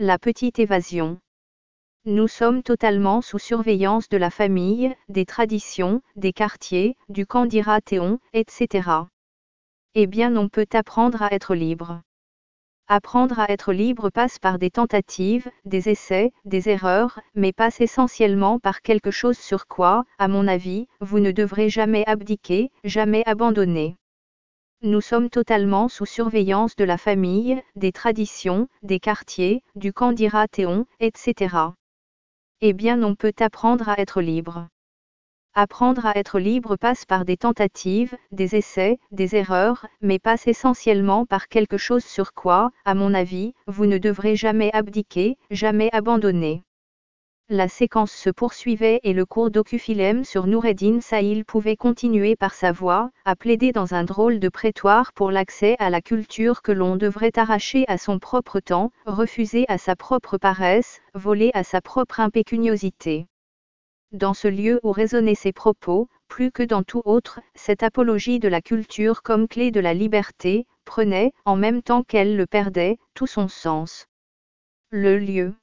La petite évasion. Nous sommes totalement sous surveillance de la famille, des traditions, des quartiers, du camp d'Irathéon, etc. Eh bien, on peut apprendre à être libre. Apprendre à être libre passe par des tentatives, des essais, des erreurs, mais passe essentiellement par quelque chose sur quoi, à mon avis, vous ne devrez jamais abdiquer, jamais abandonner. Nous sommes totalement sous surveillance de la famille, des traditions, des quartiers, du camp d'Irathéon, etc. Eh bien, on peut apprendre à être libre. Apprendre à être libre passe par des tentatives, des essais, des erreurs, mais passe essentiellement par quelque chose sur quoi, à mon avis, vous ne devrez jamais abdiquer, jamais abandonner. La séquence se poursuivait et le cours d'Ocufilem sur Noureddin Sahil pouvait continuer par sa voix, à plaider dans un drôle de prétoire pour l'accès à la culture que l'on devrait arracher à son propre temps, refuser à sa propre paresse, voler à sa propre impécuniosité. Dans ce lieu où résonnaient ses propos, plus que dans tout autre, cette apologie de la culture comme clé de la liberté, prenait, en même temps qu'elle le perdait, tout son sens. Le lieu.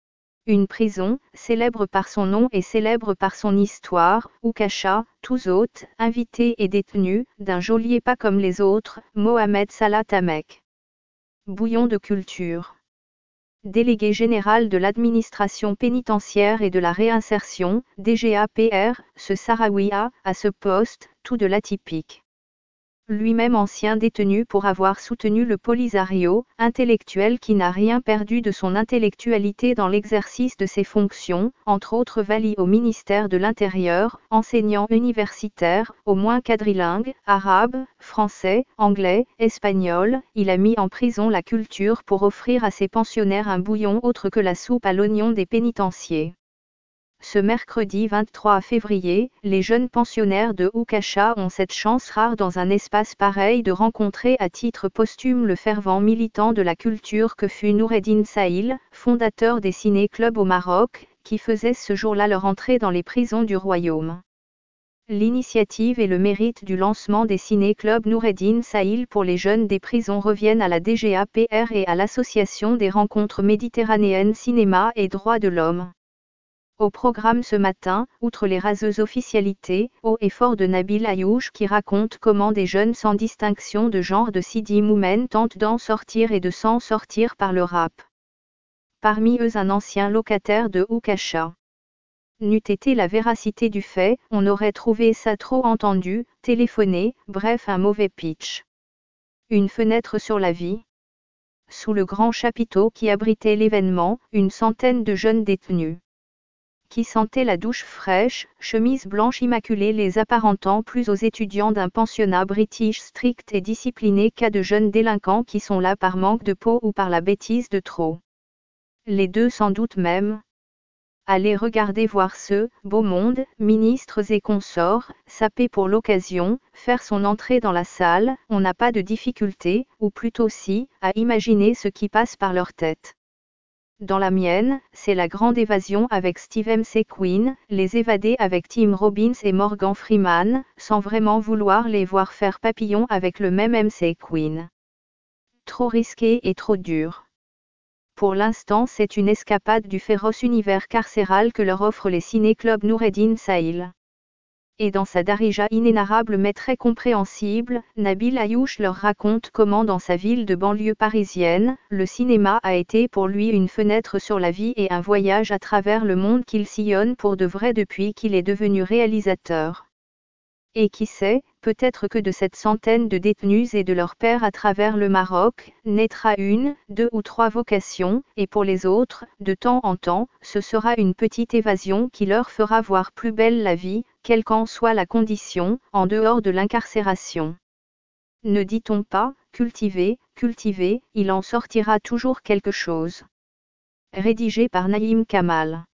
Une prison, célèbre par son nom et célèbre par son histoire, où Cacha, tous hôtes, invités et détenus, d'un geôlier pas comme les autres, Mohamed Salah Tamek. Bouillon de culture. Délégué général de l'administration pénitentiaire et de la réinsertion, DGAPR, ce Sahraoui a, à ce poste, tout de l'atypique. Lui-même ancien détenu pour avoir soutenu le Polisario, intellectuel qui n'a rien perdu de son intellectualité dans l'exercice de ses fonctions, entre autres vali au ministère de l'Intérieur, enseignant universitaire, au moins quadrilingue, arabe, français, anglais, espagnol, il a mis en prison la culture pour offrir à ses pensionnaires un bouillon autre que la soupe à l'oignon des pénitenciers. Ce mercredi 23 février, les jeunes pensionnaires de Oukacha ont cette chance rare dans un espace pareil de rencontrer à titre posthume le fervent militant de la culture que fut Noureddin Sahil, fondateur des ciné-clubs au Maroc, qui faisait ce jour-là leur entrée dans les prisons du royaume. L'initiative et le mérite du lancement des ciné-clubs Noureddin Sahil pour les jeunes des prisons reviennent à la DGAPR et à l'Association des rencontres méditerranéennes cinéma et droits de l'homme. Au programme ce matin, outre les raseuses officialités, haut et fort de Nabil Ayouch qui raconte comment des jeunes sans distinction de genre de Sidi Moumen tentent d'en sortir et de s'en sortir par le rap. Parmi eux un ancien locataire de Oukacha. N'eût été la véracité du fait, on aurait trouvé ça trop entendu, téléphoné, bref un mauvais pitch. Une fenêtre sur la vie. Sous le grand chapiteau qui abritait l'événement, une centaine de jeunes détenus. Qui sentaient la douche fraîche, chemise blanche immaculée les apparentant plus aux étudiants d'un pensionnat british strict et discipliné qu'à de jeunes délinquants qui sont là par manque de peau ou par la bêtise de trop. Les deux sans doute même. Allez regarder voir ce beau monde, ministres et consorts, saper pour l'occasion, faire son entrée dans la salle, on n'a pas de difficulté, ou plutôt si, à imaginer ce qui passe par leur tête. Dans la mienne, c'est la grande évasion avec Steve McQueen, les évadés avec Tim Robbins et Morgan Freeman, sans vraiment vouloir les voir faire papillon avec le même McQueen. Trop risqué et trop dur. Pour l'instant, c'est une escapade du féroce univers carcéral que leur offrent les ciné-clubs Noureddin Sahil. Et dans sa darija inénarrable mais très compréhensible, Nabil Ayouch leur raconte comment dans sa ville de banlieue parisienne, le cinéma a été pour lui une fenêtre sur la vie et un voyage à travers le monde qu'il sillonne pour de vrai depuis qu'il est devenu réalisateur. Et qui sait, peut-être que de cette centaine de détenus et de leurs pairs à travers le Maroc, naîtra une, deux ou trois vocations, et pour les autres, de temps en temps, ce sera une petite évasion qui leur fera voir plus belle la vie, quelle qu'en soit la condition, en dehors de l'incarcération. Ne dit-on pas, cultiver, il en sortira toujours quelque chose. Rédigé par Naïm Kamal.